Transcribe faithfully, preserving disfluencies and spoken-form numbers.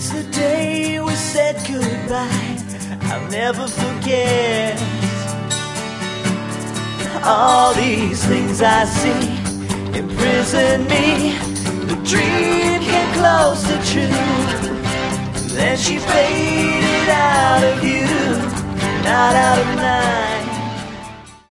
Since the day we said goodbye, I'll never forget all these things I see imprison me. The dream came close to true, then she faded out of view, not out of mind.